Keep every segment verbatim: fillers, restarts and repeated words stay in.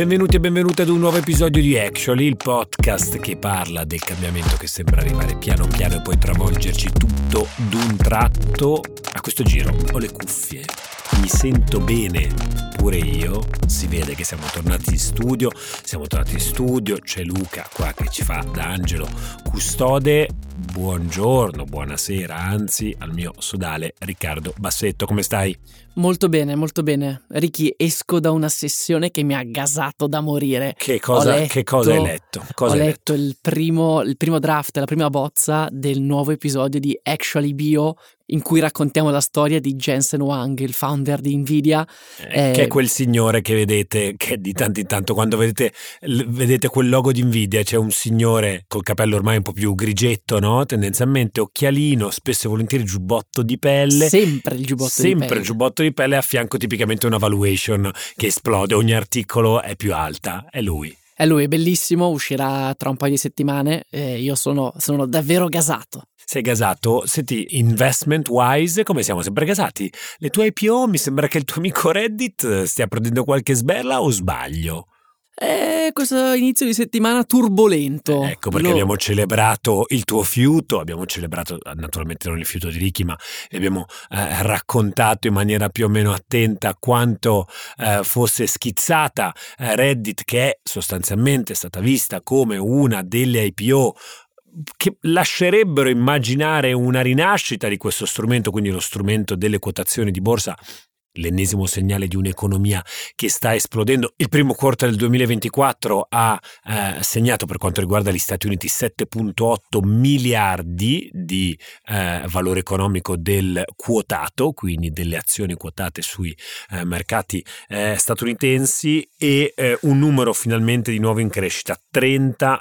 Benvenuti e benvenute ad un nuovo episodio di Actually, il podcast che parla del cambiamento che sembra arrivare piano piano e poi travolgerci tutto d'un tratto. A questo giro ho le cuffie, mi sento bene pure io, si vede che siamo tornati in studio, siamo tornati in studio, c'è Luca qua che ci fa da angelo custode. Buongiorno, buonasera, anzi al mio sodale Riccardo Bassetto, come stai? Molto bene, molto bene. Ricky, esco da una sessione che mi ha gasato da morire. Che cosa, letto, che cosa hai letto? Cosa ho hai letto, letto? Il, primo, il primo draft, la prima bozza del nuovo episodio di Actually Bio, in cui raccontiamo la storia di Jensen Huang, il founder di Nvidia. Eh, eh, che è quel signore che vedete, che di tanto in tanto quando vedete, vedete quel logo di Nvidia, c'è un signore col capello ormai un po' più grigetto, no? Tendenzialmente occhialino, spesso e volentieri giubbotto di pelle. Sempre il giubbotto sempre di pelle. Sempre il giubbotto di pelle, a fianco tipicamente una valuation che esplode, ogni articolo è più alta, è lui. È lui, è bellissimo, uscirà tra un paio di settimane e io sono, sono davvero gasato. Sei gasato? Senti, investment wise come siamo sempre gasati? Le tue I P O, mi sembra che il tuo amico Reddit stia prendendo qualche sberla o sbaglio? Eh, questo inizio di settimana turbolento. Ecco perché Lo... abbiamo celebrato il tuo fiuto, abbiamo celebrato naturalmente non il fiuto di Ricky, ma vi abbiamo eh, raccontato in maniera più o meno attenta quanto eh, fosse schizzata eh, Reddit, che è sostanzialmente stata vista come una delle I P O che lascerebbero immaginare una rinascita di questo strumento, quindi lo strumento delle quotazioni di borsa. L'ennesimo segnale di un'economia che sta esplodendo. Il primo quarto del duemilaventiquattro ha eh, segnato per quanto riguarda gli Stati Uniti sette virgola otto miliardi di eh, valore economico del quotato, quindi delle azioni quotate sui eh, mercati eh, statunitensi, e eh, un numero finalmente di nuovo in crescita, trenta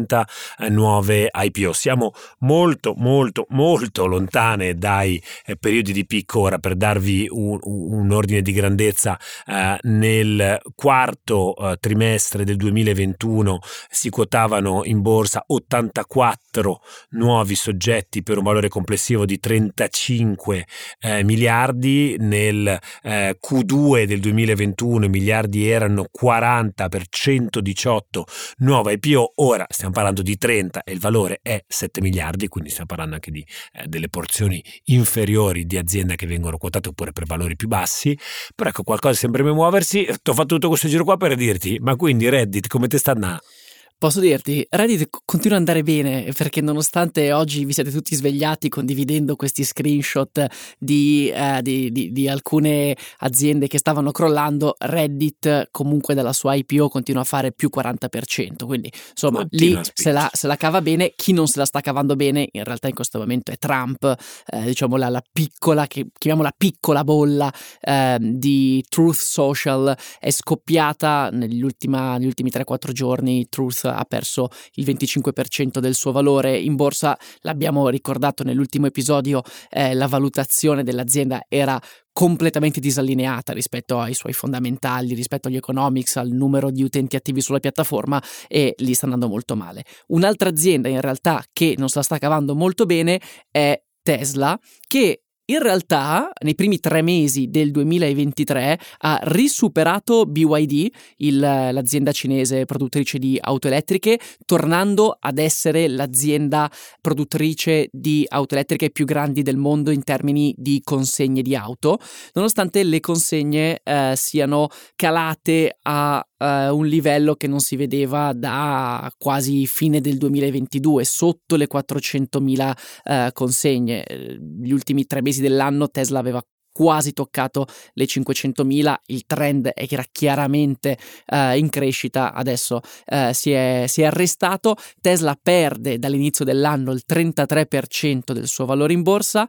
eh, nuove I P O. Siamo molto molto molto lontane dai eh, periodi di picco. Ora, per darvi un, un un ordine di grandezza, eh, nel quarto eh, trimestre del duemilaventuno si quotavano in borsa ottantaquattro nuovi soggetti per un valore complessivo di trentacinque eh, miliardi. Nel eh, Q due del duemilaventuno i miliardi erano quaranta per centodiciotto nuove I P O, ora stiamo parlando di trenta e il valore è sette miliardi, quindi stiamo parlando anche di eh, delle porzioni inferiori di aziende che vengono quotate oppure per valori più bassi. Però ecco, qualcosa sembra muoversi. Ti ho fatto tutto questo giro qua per dirti, ma quindi Reddit come te sta andando? Posso dirti, Reddit continua ad andare bene, perché nonostante oggi vi siete tutti svegliati condividendo questi screenshot di, eh, di, di, di alcune aziende che stavano crollando, Reddit comunque dalla sua I P O continua a fare più quaranta per cento, quindi insomma lì se la, se la cava bene. Chi non se la sta cavando bene in realtà in questo momento è Trump, eh, diciamo la, la piccola, che chiamiamola piccola bolla eh, di Truth Social è scoppiata negli, ultima, negli ultimi tre quattro giorni. Truth ha perso il venticinque per cento del suo valore in borsa. L'abbiamo ricordato nell'ultimo episodio, eh, la valutazione dell'azienda era completamente disallineata rispetto ai suoi fondamentali, rispetto agli economics, al numero di utenti attivi sulla piattaforma, e gli sta andando molto male. Un'altra azienda in realtà che non se la sta cavando molto bene è Tesla, che in realtà nei primi tre mesi del duemilaventitré ha risuperato B Y D, il, l'azienda cinese produttrice di auto elettriche, tornando ad essere l'azienda produttrice di auto elettriche più grandi del mondo in termini di consegne di auto, nonostante le consegne eh, siano calate a Uh, un livello che non si vedeva da quasi fine del duemilaventidue, sotto le quattrocentomila uh, consegne. Gli ultimi tre mesi dell'anno Tesla aveva quasi toccato le cinquecentomila, il trend era chiaramente uh, in crescita, adesso uh, si, è, si è arrestato. Tesla perde dall'inizio dell'anno il trentatré per cento del suo valore in borsa,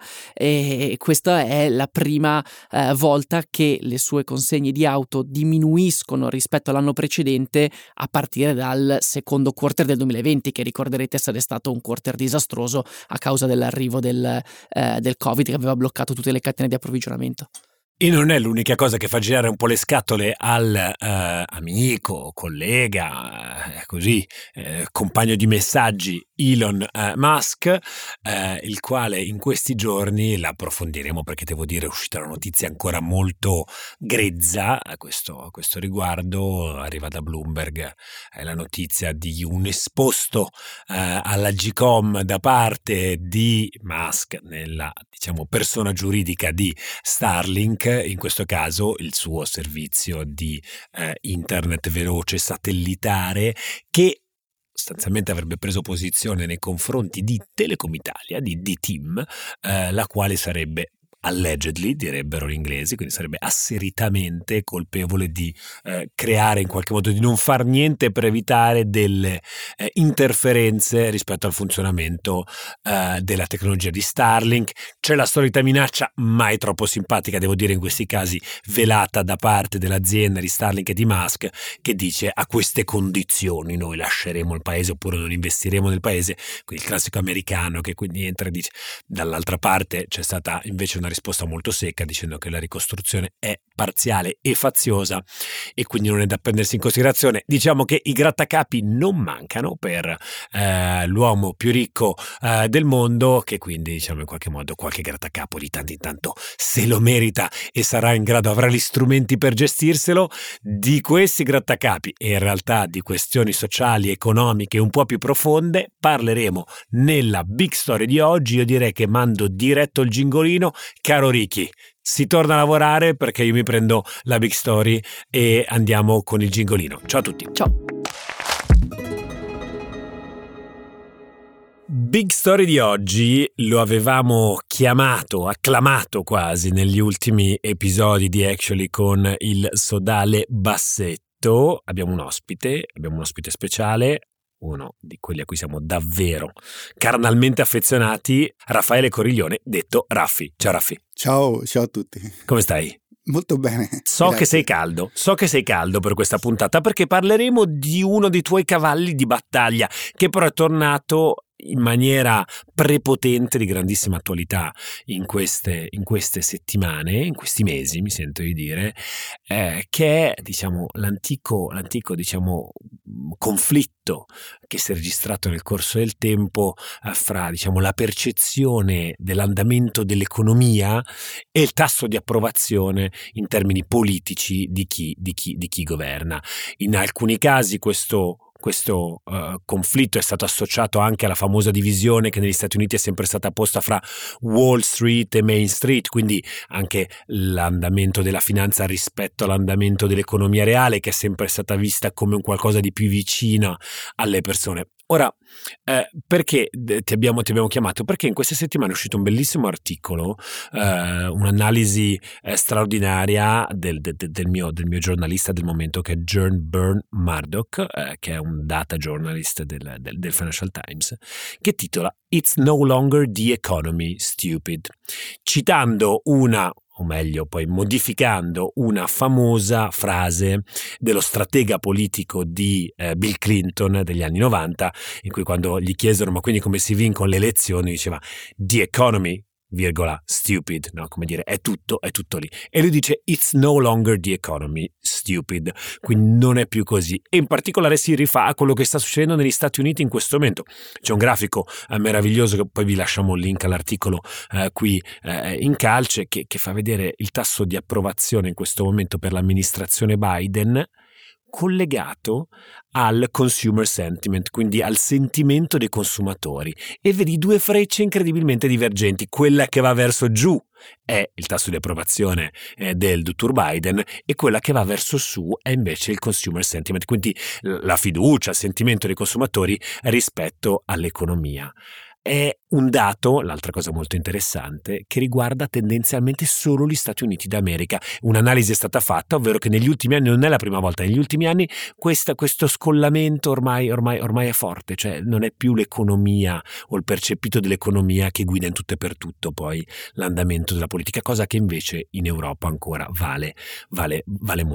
e questa è la prima uh, volta che le sue consegne di auto diminuiscono rispetto all'anno precedente, a partire dal secondo quarter del duemilaventi, che ricorderete essere stato un quarter disastroso a causa dell'arrivo del, uh, del Covid, che aveva bloccato tutte le catene di approvvigionamento. E non è l'unica cosa che fa girare un po' le scatole al eh, amico, collega, eh, così, eh, compagno di messaggi Elon eh, Musk, eh, il quale in questi giorni, la approfondiremo perché devo dire è uscita una notizia ancora molto grezza a questo, a questo riguardo, arriva da Bloomberg, è la notizia di un esposto eh, alla G-Com da parte di Musk nella, diciamo, persona giuridica di Starlink, in questo caso il suo servizio di eh, internet veloce satellitare, che sostanzialmente avrebbe preso posizione nei confronti di Telecom Italia, di D-Team, eh, la quale sarebbe allegedly, direbbero gli inglesi, quindi sarebbe asseritamente colpevole di eh, creare in qualche modo, di non far niente per evitare delle eh, interferenze rispetto al funzionamento eh, della tecnologia di Starlink. C'è la solita minaccia, mai troppo simpatica, devo dire in questi casi, velata da parte dell'azienda di Starlink e di Musk, che dice: a queste condizioni noi lasceremo il paese oppure non investiremo nel paese. Quindi il classico americano che quindi entra e dice. Dall'altra parte c'è stata invece una risposta molto secca dicendo che la ricostruzione è parziale e faziosa e quindi non è da prendersi in considerazione. Diciamo che i grattacapi non mancano per eh, l'uomo più ricco eh, del mondo, che quindi diciamo in qualche modo qualche grattacapo di tanto in tanto se lo merita e sarà in grado, avrà gli strumenti per gestirselo. Di questi grattacapi e in realtà di questioni sociali, economiche un po' più profonde parleremo nella Big Story di oggi. Io direi che mando diretto il gingolino. Caro Ricky, si torna a lavorare perché io mi prendo la Big Story e andiamo con il gingolino. Ciao a tutti. Ciao. Big Story di oggi lo avevamo chiamato, acclamato quasi negli ultimi episodi di Actually con il sodale Bassetto. Abbiamo un ospite, abbiamo un ospite speciale, uno di quelli a cui siamo davvero carnalmente affezionati, Raffaele Coriglione, detto Raffi. Ciao Raffi. Ciao, ciao a tutti. Come stai? Molto bene. So grazie. che sei caldo, so che sei caldo per questa puntata perché parleremo di uno dei tuoi cavalli di battaglia che però è tornato in maniera prepotente, di grandissima attualità in queste, in queste settimane, in questi mesi, mi sento di dire, eh, che è diciamo l'antico, l'antico diciamo conflitto che si è registrato nel corso del tempo eh, fra diciamo la percezione dell'andamento dell'economia e il tasso di approvazione in termini politici di chi, di chi, di chi governa. In alcuni casi questo Questo uh, conflitto è stato associato anche alla famosa divisione che negli Stati Uniti è sempre stata posta fra Wall Street e Main Street, quindi anche l'andamento della finanza rispetto all'andamento dell'economia reale, che è sempre stata vista come un qualcosa di più vicino alle persone. Ora, eh, perché ti abbiamo, ti abbiamo chiamato? Perché in queste settimane è uscito un bellissimo articolo, eh, un'analisi eh, straordinaria del, de, del, mio, del mio giornalista del momento, che è John Byrne Murdoch, eh, che è un data journalist del, del, del Financial Times, che titola "It's no longer the economy, stupid", citando una, o meglio poi modificando una famosa frase dello stratega politico di eh, Bill Clinton degli anni novanta, in cui quando gli chiesero ma quindi come si vincono le elezioni, diceva "the economy, virgola, stupid", no? Come dire, è tutto, è tutto lì. E lui dice "it's no longer the economy, stupid", quindi non è più così. E in particolare si rifà a quello che sta succedendo negli Stati Uniti in questo momento. C'è un grafico eh, meraviglioso, che poi vi lasciamo il link all'articolo eh, qui eh, in calce, che, che fa vedere il tasso di approvazione in questo momento per l'amministrazione Biden collegato al consumer sentiment, quindi al sentimento dei consumatori, e vedi due frecce incredibilmente divergenti. Quella che va verso giù è il tasso di approvazione eh, del dottor Biden, e quella che va verso su è invece il consumer sentiment, quindi la fiducia, il sentimento dei consumatori rispetto all'economia. È un dato, l'altra cosa molto interessante, che riguarda tendenzialmente solo gli Stati Uniti d'America. Un'analisi è stata fatta, ovvero che negli ultimi anni, non è la prima volta, negli ultimi anni questa, questo scollamento ormai, ormai, ormai è forte, cioè non è più l'economia o il percepito dell'economia che guida in tutto e per tutto poi l'andamento della politica, cosa che invece in Europa ancora vale, vale, vale molto.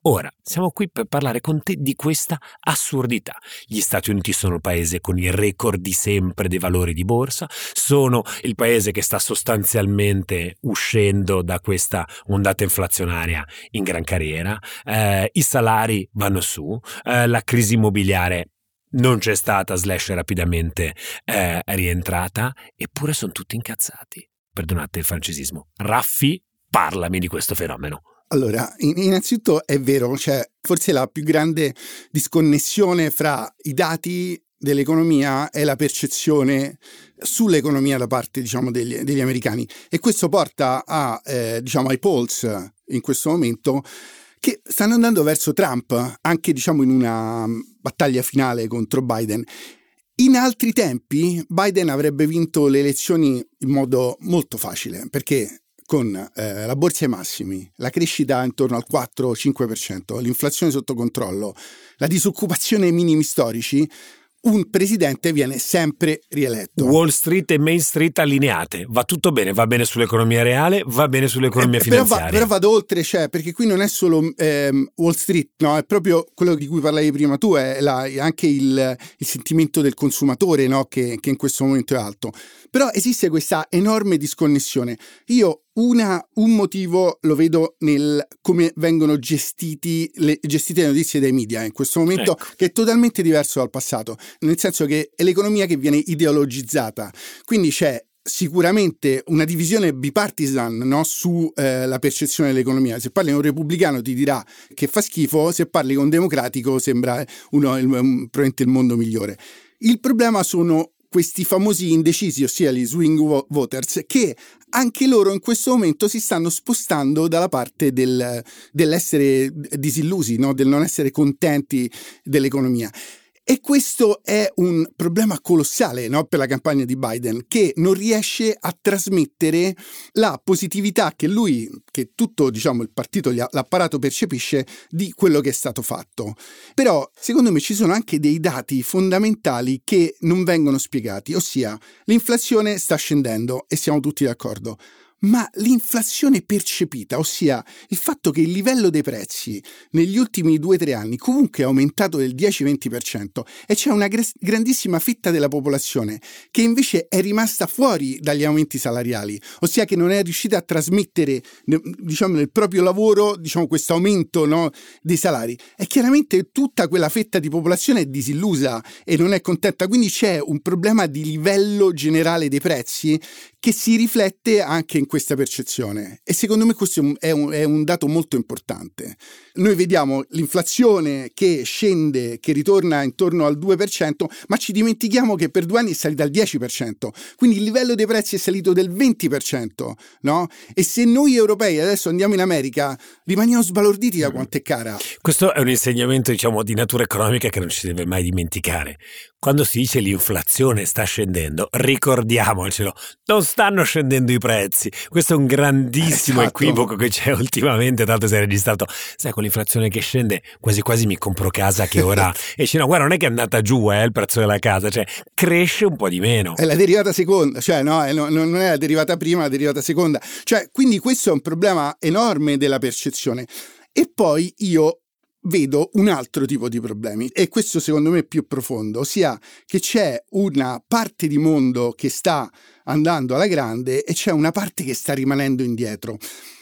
Ora, siamo qui per parlare con te di questa assurdità. Gli Stati Uniti sono il paese con il record di sempre dei valori di borsa, sono il paese che sta sostanzialmente uscendo da questa ondata inflazionaria in gran carriera, eh, i salari vanno su, eh, la crisi immobiliare non c'è stata, slash rapidamente eh, rientrata, eppure sono tutti incazzati. Perdonate il francesismo. Raffi, parlami di questo fenomeno. Allora, innanzitutto è vero, cioè forse la più grande disconnessione fra i dati dell'economia è la percezione sull'economia da parte, diciamo, degli, degli americani, e questo porta a, eh, diciamo, ai polls in questo momento che stanno andando verso Trump, anche, diciamo, in una battaglia finale contro Biden. In altri tempi Biden avrebbe vinto le elezioni in modo molto facile, perché con eh, la borsa ai massimi, la crescita intorno al quattro cinque per cento, l'inflazione sotto controllo, la disoccupazione ai minimi storici, un presidente viene sempre rieletto. Wall Street e Main Street allineate, va tutto bene, va bene sull'economia reale, va bene sull'economia eh, finanziaria. Però, va, però vado oltre, cioè, perché qui non è solo ehm, Wall Street, no? È proprio quello di cui parlavi prima tu, è, la, è anche il, il sentimento del consumatore, no? che, che in questo momento è alto. Però esiste questa enorme disconnessione. Io Una, un motivo lo vedo nel come vengono gestiti le, gestite le notizie dai media in questo momento, ecco, che è totalmente diverso dal passato, nel senso che è l'economia che viene ideologizzata, quindi c'è sicuramente una divisione bipartisan, no, su eh, la percezione dell'economia. Se parli con un repubblicano ti dirà che fa schifo, se parli con un democratico sembra uno, il, probabilmente il mondo migliore. Il problema sono questi famosi indecisi, ossia gli swing voters, che anche loro in questo momento si stanno spostando dalla parte del, dell'essere disillusi, no? Del non essere contenti dell'economia. E questo è un problema colossale, no, per la campagna di Biden, che non riesce a trasmettere la positività che lui, che tutto, diciamo, il partito, l'apparato percepisce di quello che è stato fatto. Però, secondo me, ci sono anche dei dati fondamentali che non vengono spiegati, ossia l'inflazione sta scendendo e siamo tutti d'accordo. Ma l'inflazione percepita, ossia il fatto che il livello dei prezzi negli ultimi due o tre anni comunque è aumentato del dieci venti per cento, e c'è una gr- grandissima fetta della popolazione che invece è rimasta fuori dagli aumenti salariali, ossia che non è riuscita a trasmettere, diciamo, nel proprio lavoro, diciamo, questo aumento, no, dei salari, e chiaramente tutta quella fetta di popolazione è disillusa e non è contenta, quindi c'è un problema di livello generale dei prezzi che si riflette anche in questa percezione, e secondo me questo è un, è un dato molto importante. Noi vediamo l'inflazione che scende, che ritorna intorno al due per cento, ma ci dimentichiamo che per due anni è salita al dieci per cento, quindi il livello dei prezzi è salito del venti per cento, no? E se noi europei adesso andiamo in America rimaniamo sbalorditi da quanto è cara. Questo è un insegnamento, diciamo, di natura economica che non ci deve mai dimenticare. Quando si dice l'inflazione sta scendendo, ricordiamocelo, non stanno scendendo i prezzi. Questo è un grandissimo esatto. equivoco che c'è ultimamente, tanto si è registrato. Sai, con l'inflazione che scende quasi quasi mi compro casa che ora esce. No, guarda, non è che è andata giù eh, il prezzo della casa, cioè cresce un po' di meno. È la derivata seconda, cioè no, è, no non è la derivata prima, è la derivata seconda. Cioè, quindi questo è un problema enorme della percezione. E poi io vedo un altro tipo di problemi, e questo secondo me è più profondo, ossia che c'è una parte di mondo che sta andando alla grande e c'è una parte che sta rimanendo indietro.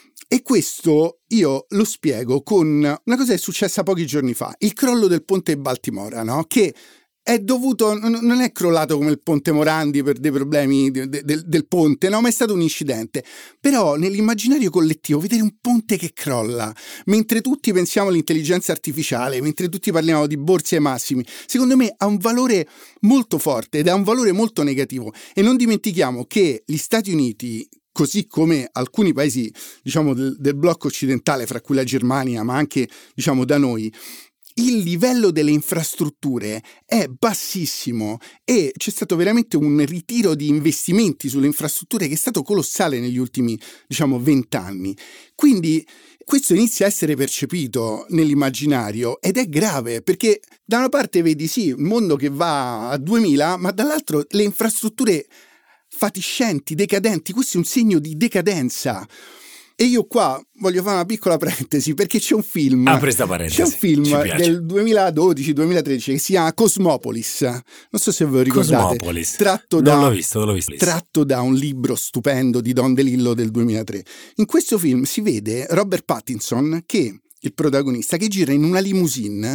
E questo io lo spiego con una cosa che è successa pochi giorni fa, il crollo del ponte di Baltimora, no? Che è dovuto, non è crollato come il ponte Morandi per dei problemi de, de, del ponte, no, ma è stato un incidente. Però nell'immaginario collettivo vedere un ponte che crolla, mentre tutti pensiamo all'intelligenza artificiale, mentre tutti parliamo di borse ai massimi, secondo me ha un valore molto forte ed ha un valore molto negativo. E non dimentichiamo che gli Stati Uniti, così come alcuni paesi, diciamo, del, del blocco occidentale, fra cui la Germania, ma anche, diciamo, da noi, il livello delle infrastrutture è bassissimo e c'è stato veramente un ritiro di investimenti sulle infrastrutture che è stato colossale negli ultimi, diciamo, vent'anni. Quindi questo inizia a essere percepito nell'immaginario ed è grave, perché da una parte vedi sì un mondo che va a duemila, ma dall'altro le infrastrutture fatiscenti, decadenti. Questo è un segno di decadenza. E io qua voglio fare una piccola parentesi perché c'è un film, Apri sta parentesi, c'è un film del duemiladodici duemilatredici che si chiama Cosmopolis, non so se ve lo ricordate, Cosmopolis. tratto non da, l'ho visto, non l'ho visto. tratto da un libro stupendo di Don DeLillo del duemilatré. In questo film si vede Robert Pattinson, che il protagonista, che gira in una limousine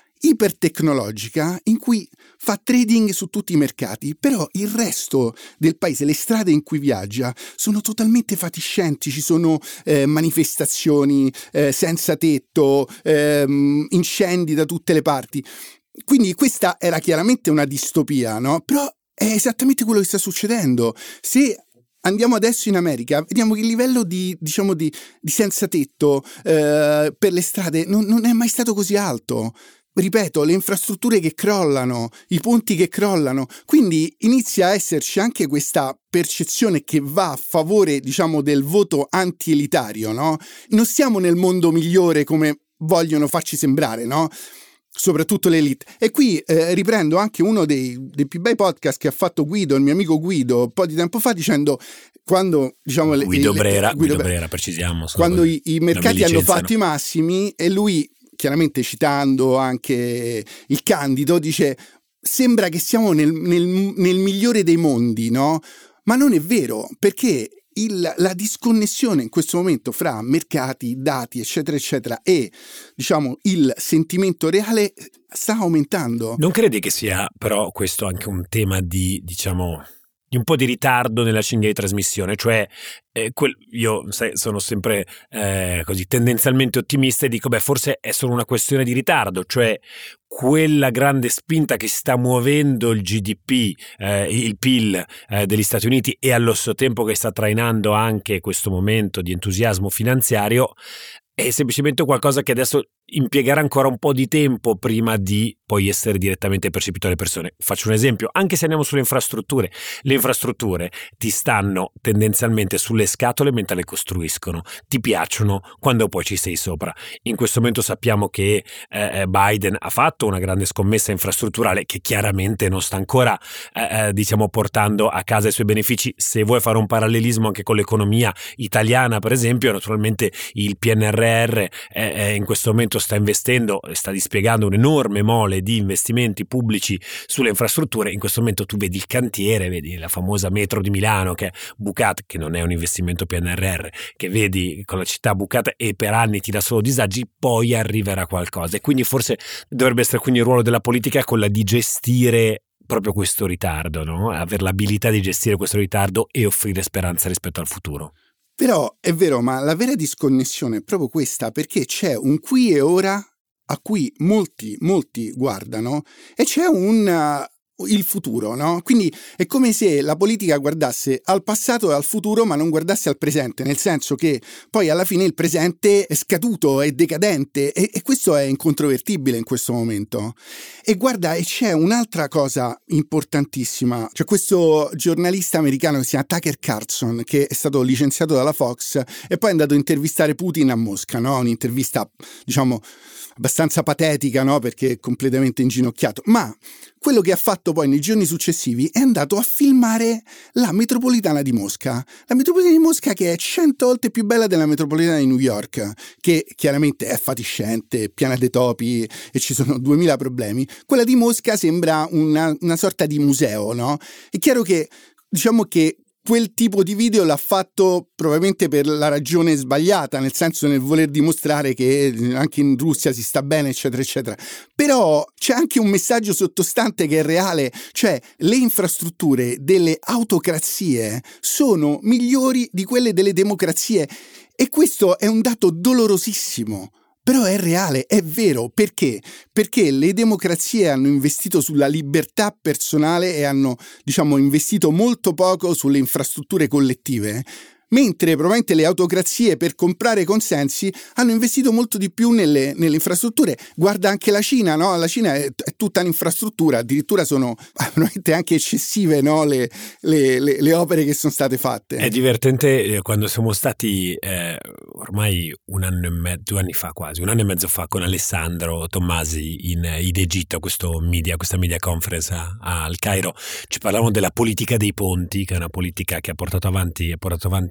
ipertecnologica in cui fa trading su tutti i mercati, però il resto del paese, le strade in cui viaggia sono totalmente fatiscenti, ci sono eh, manifestazioni eh, senza tetto, ehm, incendi da tutte le parti. Quindi questa era chiaramente una distopia, no? Però è esattamente quello che sta succedendo. Se andiamo adesso in America, vediamo che il livello di, diciamo, di, di senza tetto eh, per le strade non, non è mai stato così alto. Ripeto, le infrastrutture che crollano, i ponti che crollano, quindi inizia a esserci anche questa percezione che va a favore, diciamo, del voto anti-elitario, no? Non siamo nel mondo migliore come vogliono farci sembrare, no? Soprattutto l'elite. E qui eh, riprendo anche uno dei, dei più bei podcast che ha fatto Guido, il mio amico Guido, un po' di tempo fa, dicendo quando, diciamo, Guido le, Brera, le, Guido Guido Brera, precisiamo. Quando i, i mercati hanno fatto i massimi e lui, chiaramente citando anche il Candido, dice sembra che siamo nel, nel, nel migliore dei mondi, no? Ma non è vero, perché il, la disconnessione in questo momento fra mercati, dati, eccetera, eccetera, e diciamo il sentimento reale sta aumentando. Non credi che sia però questo anche un tema di, diciamo, di un po' di ritardo nella cinghia di trasmissione? Cioè eh, quel, io sai, sono sempre eh, così tendenzialmente ottimista e dico beh, forse è solo una questione di ritardo, cioè quella grande spinta che sta muovendo il G D P, eh, il P I L eh, degli Stati Uniti, e allo stesso tempo che sta trainando anche questo momento di entusiasmo finanziario, è semplicemente qualcosa che adesso impiegherà ancora un po' di tempo prima di poi essere direttamente percepito dalle persone. Faccio un esempio, anche se andiamo sulle infrastrutture, le infrastrutture ti stanno tendenzialmente sulle scatole mentre le costruiscono, ti piacciono quando poi ci sei sopra. In questo momento sappiamo che eh, Biden ha fatto una grande scommessa infrastrutturale che chiaramente non sta ancora eh, diciamo portando a casa i suoi benefici. Se vuoi fare un parallelismo anche con l'economia italiana, per esempio, naturalmente il P N R R eh, in questo momento sta investendo, sta dispiegando un'enorme mole di investimenti pubblici sulle infrastrutture. In questo momento tu vedi il cantiere, vedi la famosa metro di Milano che è bucata, che non è un investimento P N R R, che vedi con la città bucata e per anni ti dà solo disagi, poi arriverà qualcosa. E quindi forse dovrebbe essere quindi il ruolo della politica quella di gestire proprio questo ritardo, no? Avere l'abilità di gestire questo ritardo e offrire speranza rispetto al futuro. Però è vero, ma la vera disconnessione è proprio questa, perché c'è un qui e ora a cui molti, molti guardano e c'è un uh, il futuro, no? Quindi è come se la politica guardasse al passato e al futuro, ma non guardasse al presente, nel senso che poi alla fine il presente è scaduto, è decadente e, e questo è incontrovertibile in questo momento. E guarda, e c'è un'altra cosa importantissima, c'è questo giornalista americano che si chiama Tucker Carlson, che è stato licenziato dalla Fox e poi è andato a intervistare Putin a Mosca, no? Un'intervista, diciamo, abbastanza patetica, no? Perché è completamente inginocchiato, ma quello che ha fatto poi nei giorni successivi è andato a filmare la metropolitana di Mosca. La metropolitana di Mosca che è cento volte più bella della metropolitana di New York, che chiaramente è fatiscente, piena di topi e ci sono duemila problemi. Quella di Mosca sembra una, una sorta di museo, no? È chiaro che, diciamo che quel tipo di video l'ha fatto probabilmente per la ragione sbagliata, nel senso nel voler dimostrare che anche in Russia si sta bene, eccetera, eccetera. Però c'è anche un messaggio sottostante che è reale, cioè le infrastrutture delle autocrazie sono migliori di quelle delle democrazie e questo è un dato dolorosissimo. Però è reale, è vero. Perché? Perché le democrazie hanno investito sulla libertà personale e hanno, diciamo, investito molto poco sulle infrastrutture collettive, mentre probabilmente le autocrazie per comprare consensi hanno investito molto di più nelle, nelle infrastrutture. Guarda anche la Cina, no? La Cina è, è tutta un'infrastruttura, addirittura sono probabilmente anche eccessive, no? le, le, le, le opere che sono state fatte. È divertente eh, quando siamo stati eh, ormai un anno e mezzo, due anni fa quasi, un anno e mezzo fa con Alessandro Tommasi in, in Egitto, questo media, questa media conference a, a, al Cairo, ci parlavamo della politica dei ponti, che è una politica che ha portato avanti, ha portato avanti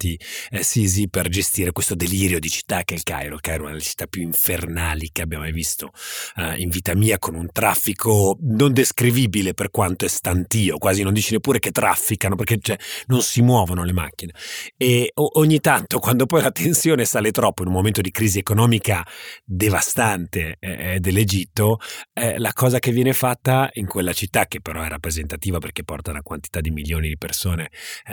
chiamati eh, Sisi per gestire questo delirio di città che è il Cairo. Il Cairo è una delle città più infernali che abbiamo mai visto eh, in vita mia, con un traffico non descrivibile per quanto è stantio, quasi non dici neppure che trafficano, perché cioè, non si muovono le macchine. E o- ogni tanto, quando poi la tensione sale troppo in un momento di crisi economica devastante eh, dell'Egitto, eh, la cosa che viene fatta in quella città, che però è rappresentativa perché porta una quantità di milioni di persone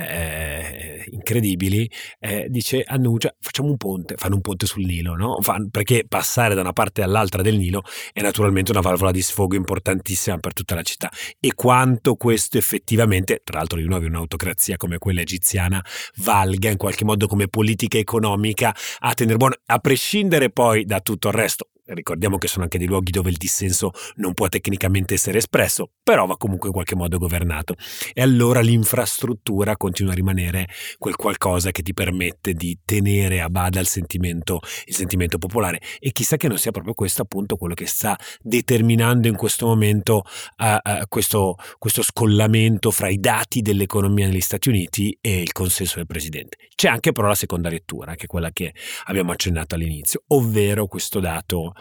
eh, incredibili, eh, dice annuncia facciamo un ponte, fanno un ponte sul Nilo, no? Fan, perché passare da una parte all'altra del Nilo è naturalmente una valvola di sfogo importantissima per tutta la città. E quanto questo effettivamente, tra l'altro di nuovo in un'autocrazia come quella egiziana, valga in qualche modo come politica economica a tenere buono, a prescindere poi da tutto il resto. Ricordiamo che sono anche dei luoghi dove il dissenso non può tecnicamente essere espresso, però va comunque in qualche modo governato. E allora l'infrastruttura continua a rimanere quel qualcosa che ti permette di tenere a bada il sentimento, il sentimento popolare. E chissà che non sia proprio questo appunto quello che sta determinando in questo momento uh, uh, questo, questo scollamento fra i dati dell'economia negli Stati Uniti e il consenso del presidente. C'è anche però la seconda lettura, che è quella che abbiamo accennato all'inizio, ovvero questo dato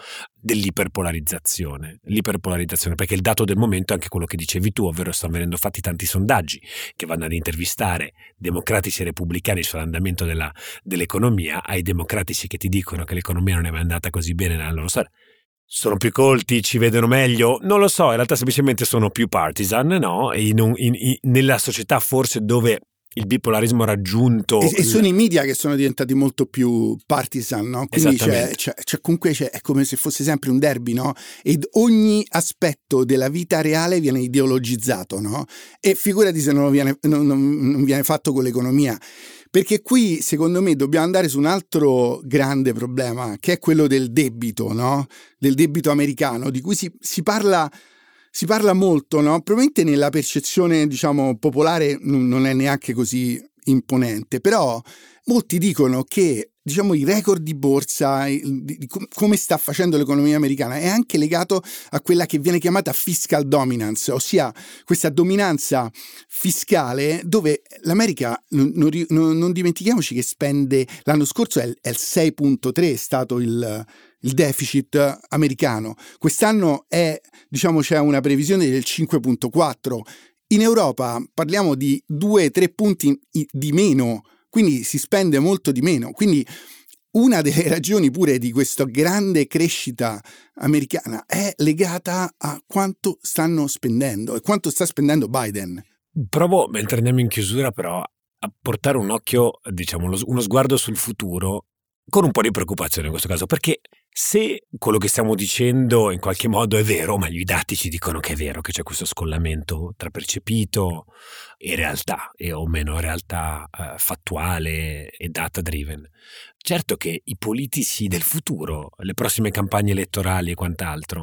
dell'iperpolarizzazione, l'iperpolarizzazione, perché il dato del momento è anche quello che dicevi tu, ovvero stanno venendo fatti tanti sondaggi che vanno ad intervistare democratici e repubblicani sull'andamento della, dell'economia, ai democratici che ti dicono che l'economia non è mai andata così bene nella loro storia. Sono più colti, ci vedono meglio? Non lo so, in realtà semplicemente sono più partisan, no? In un, in, in, nella società forse dove il bipolarismo ha raggiunto... E, e sono i media che sono diventati molto più partisan, no? Quindi c'è, c'è, c'è comunque c'è, è come se fosse sempre un derby, no? Ed ogni aspetto della vita reale viene ideologizzato, no? E figurati se non viene, non, non viene fatto con l'economia. Perché qui, secondo me, dobbiamo andare su un altro grande problema, che è quello del debito, no? Del debito americano, di cui si, si parla... Si parla molto, no? Probabilmente nella percezione, diciamo, popolare non è neanche così imponente, però molti dicono che, diciamo, i record di borsa, di, di come sta facendo l'economia americana, è anche legato a quella che viene chiamata fiscal dominance, ossia questa dominanza fiscale dove l'America, non, non, non dimentichiamoci che spende, l'anno scorso è, è il sei virgola tre, è stato il... il deficit americano. Quest'anno è, diciamo, c'è una previsione del cinque virgola quattro. In Europa parliamo di due tre punti di meno, quindi si spende molto di meno. Quindi una delle ragioni pure di questa grande crescita americana è legata a quanto stanno spendendo e quanto sta spendendo Biden. Provo, mentre andiamo in chiusura, però, a portare un occhio, diciamo, uno sguardo sul futuro con un po' di preoccupazione in questo caso, perché se quello che stiamo dicendo in qualche modo è vero, ma i dati ci dicono che è vero, che c'è questo scollamento tra percepito e realtà, e o meno realtà eh, fattuale e data driven. Certo che i politici del futuro, le prossime campagne elettorali e quant'altro,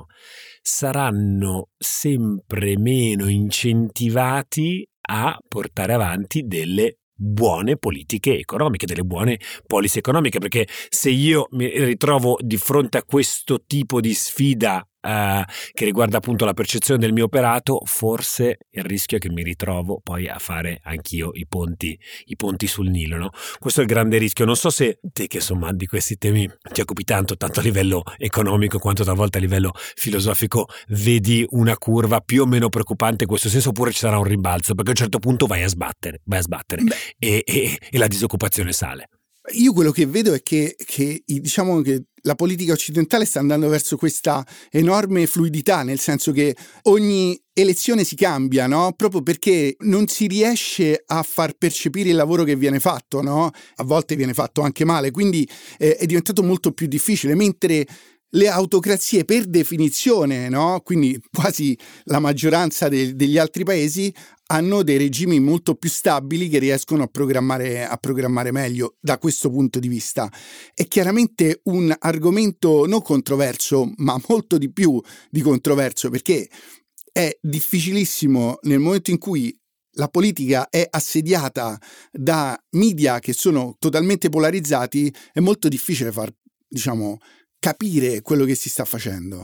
saranno sempre meno incentivati a portare avanti delle buone politiche economiche, delle buone policy economiche, perché se io mi ritrovo di fronte a questo tipo di sfida uh, che riguarda appunto la percezione del mio operato, forse il rischio è che mi ritrovo poi a fare anch'io i ponti, i ponti sul Nilo, no? Questo è il grande rischio. Non so se te, che insomma di questi temi ti occupi tanto, tanto a livello economico quanto talvolta a livello filosofico, vedi una curva più o meno preoccupante in questo senso, oppure ci sarà un rimbalzo, perché a un certo punto vai a sbattere, vai a sbattere e, e, e la disoccupazione sale. Io quello che vedo è che, che diciamo che la politica occidentale sta andando verso questa enorme fluidità, nel senso che ogni elezione si cambia, no? Proprio perché non si riesce a far percepire il lavoro che viene fatto, no? A volte viene fatto anche male, quindi eh, è diventato molto più difficile, mentre le autocrazie per definizione, no? Quindi quasi la maggioranza de- degli altri paesi hanno dei regimi molto più stabili che riescono a programmare, a programmare meglio da questo punto di vista. È chiaramente un argomento non controverso, ma molto di più di controverso, perché è difficilissimo nel momento in cui la politica è assediata da media che sono totalmente polarizzati, è molto difficile far, diciamo, capire quello che si sta facendo.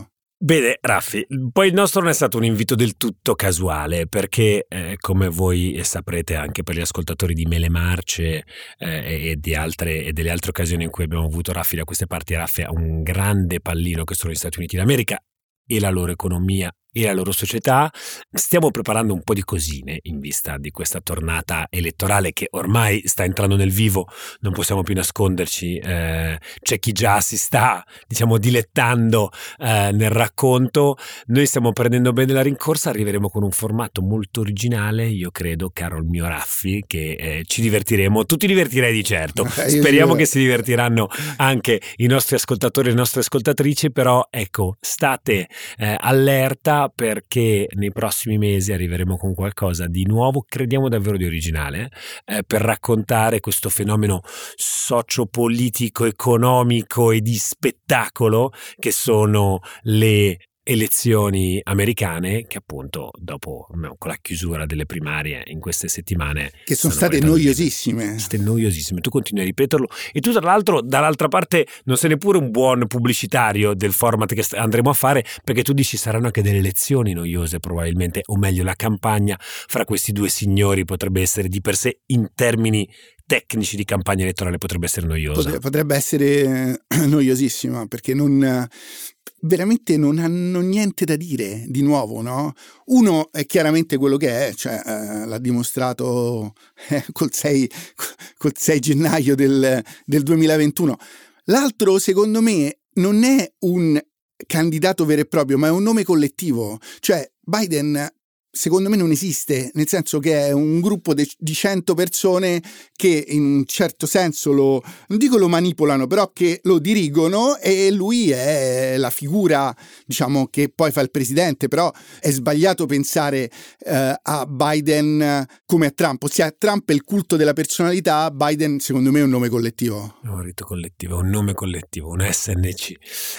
Bene, Raffi, poi il nostro non è stato un invito del tutto casuale, perché eh, come voi saprete anche per gli ascoltatori di Mele Marce eh, e, di altre, e delle altre occasioni in cui abbiamo avuto Raffi da queste parti, Raffi ha un grande pallino che sono gli Stati Uniti d'America e la loro economia e la loro società. Stiamo preparando un po' di cosine in vista di questa tornata elettorale che ormai sta entrando nel vivo, non possiamo più nasconderci, eh, c'è chi già si sta, diciamo, dilettando eh, nel racconto. Noi stiamo prendendo bene la rincorsa, arriveremo con un formato molto originale, io credo, caro il mio Raffi, che eh, ci divertiremo, tu ti divertirai di certo, speriamo che si divertiranno anche i nostri ascoltatori e le nostre ascoltatrici, però ecco, state eh, allerta, perché nei prossimi mesi arriveremo con qualcosa di nuovo, crediamo davvero di originale, eh, per raccontare questo fenomeno sociopolitico, economico e di spettacolo che sono le elezioni americane, che appunto dopo, con la chiusura delle primarie in queste settimane, che sono state noiosissime state noiosissime, tu continui a ripeterlo e tu tra l'altro dall'altra parte non sei neppure un buon pubblicitario del format che andremo a fare, perché tu dici saranno anche delle elezioni noiose probabilmente, o meglio la campagna fra questi due signori potrebbe essere di per sé, in termini tecnici di campagna elettorale, potrebbe essere noiosa, potrebbe essere noiosissima, perché non veramente non hanno niente da dire di nuovo, no? Uno è chiaramente quello che è, cioè eh, l'ha dimostrato eh, col, sei, col sei gennaio del, del duemilaventuno. L'altro, secondo me, non è un candidato vero e proprio, ma è un nome collettivo. Cioè Biden, secondo me, non esiste, nel senso che è un gruppo de- di cento persone che in un certo senso lo, non dico lo manipolano, però che lo dirigono, e lui è la figura, diciamo, che poi fa il presidente. Però è sbagliato pensare eh, a Biden come a Trump, ossia Trump è il culto della personalità, Biden secondo me è un nome collettivo. È un rito collettivo, un nome collettivo, un S N C.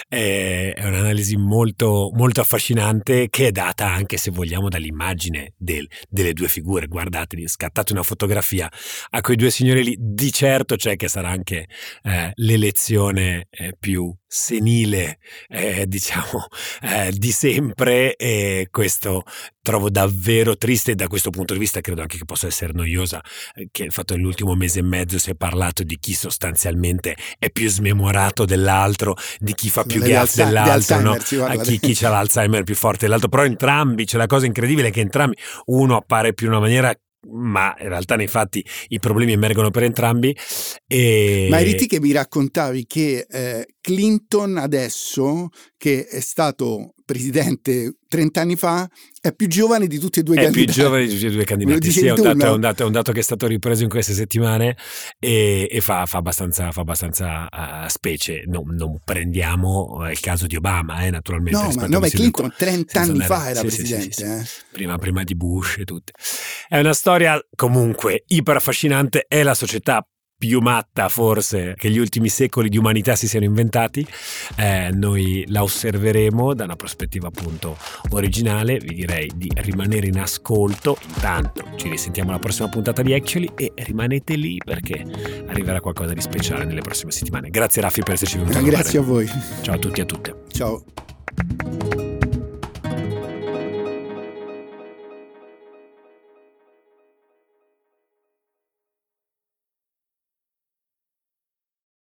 È, è un'analisi molto, molto affascinante, che è data anche, se vogliamo, dall'immagine immagine del, delle due figure. Guardatevi, scattate una fotografia a quei due signori lì, di certo c'è che sarà anche eh, l'elezione eh, più senile eh, diciamo eh, di sempre, e questo trovo davvero triste, e da questo punto di vista credo anche che possa essere noiosa, eh, che il fatto che nell'ultimo mese e mezzo si è parlato di chi sostanzialmente è più smemorato dell'altro, di chi fa più gas dell'altro, no? A chi, chi c'ha l'Alzheimer più forte dell'altro, però entrambi, c'è la cosa incredibile che entrambi, uno appare più in una maniera, ma in realtà nei fatti i problemi emergono per entrambi. E... Ma eri te che mi raccontavi che eh, Clinton adesso, che è stato presidente trent'anni fa, è più giovane di tutti e due i è candidati. È più giovane di tutti e due i candidati, sì, è un, dato, no? è, un dato, è un dato che è stato ripreso in queste settimane, e, e fa, fa abbastanza, fa abbastanza uh, specie. No, non prendiamo il caso di Obama, eh, naturalmente. No, ma, no, ma Clinton trent'anni fa era sì, presidente. Sì, sì, sì, eh. sì. Prima, prima di Bush e tutte. È una storia comunque iper affascinante, è la società più matta forse che gli ultimi secoli di umanità si siano inventati. Eh, noi la osserveremo da una prospettiva appunto originale. Vi direi di rimanere in ascolto. Intanto ci risentiamo alla prossima puntata di Actually, e rimanete lì perché arriverà qualcosa di speciale nelle prossime settimane. Grazie Raffi per esserci venuto. Grazie a voi. Ciao a tutti e a tutte. Ciao.